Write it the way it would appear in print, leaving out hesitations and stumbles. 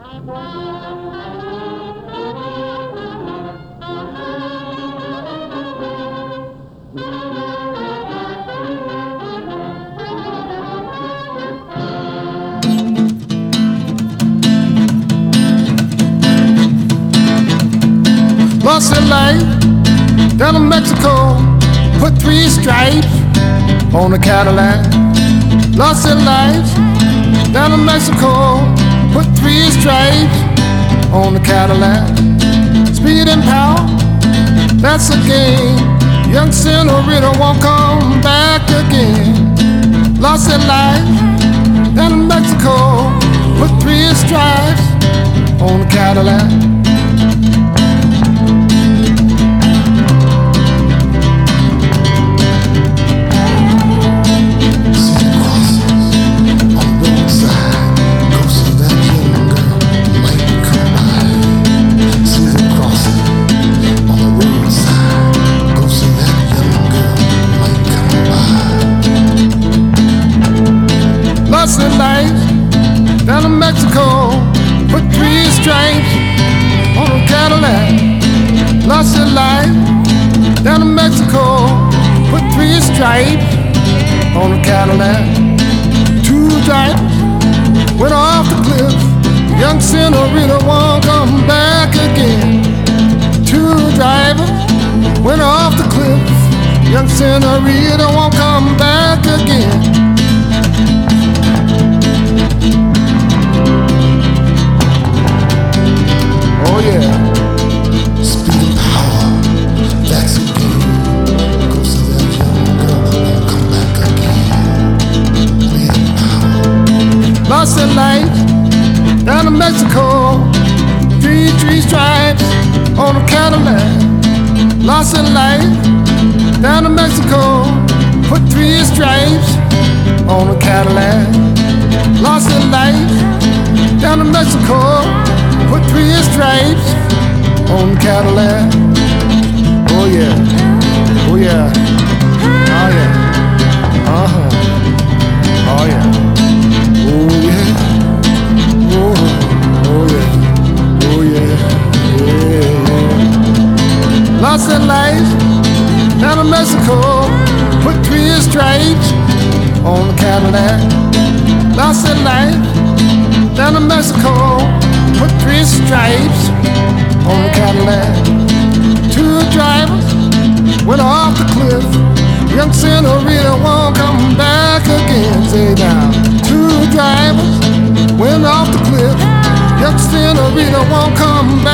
Lost their life down in Mexico, put 3 stripes on the Cadillac. Lost their lives down in Mexico, put 3 stripes on the Cadillac. Speed and power, that's a game. Young senorita won't come back again. Lost their lives down in Mexico, put 3 stripes on the Cadillac. Lost their lives down in Mexico, put 3 stripes on a Cadillac. Lost their life down in Mexico, put 3 stripes on a Cadillac. 2 drivers went off the cliff. Young senorita won't come back again. 2 drivers went off the cliff. Young senorita won't come back again. Oh yeah. Speed and power, that's a game. Go see that young girl won't come back again. Speed and power. Lost their life down in Mexico, 3 stripes on a Cadillac. Lost their life down in Mexico, put 3 stripes on a Cadillac. Lost their life down in Mexico, put 3 stripes on the Cadillac. Oh yeah, oh yeah, oh yeah, uh-huh, oh yeah, oh yeah, oh yeah, oh yeah, yeah. Lost their life down in Mexico, put 3 stripes on the Cadillac. Lost their life down in Mexico, put 3 stripes on the Cadillac. 2 drivers went off the cliff. Young senorita won't come back again. Say down. 2 drivers went off the cliff. Young senorita won't come back.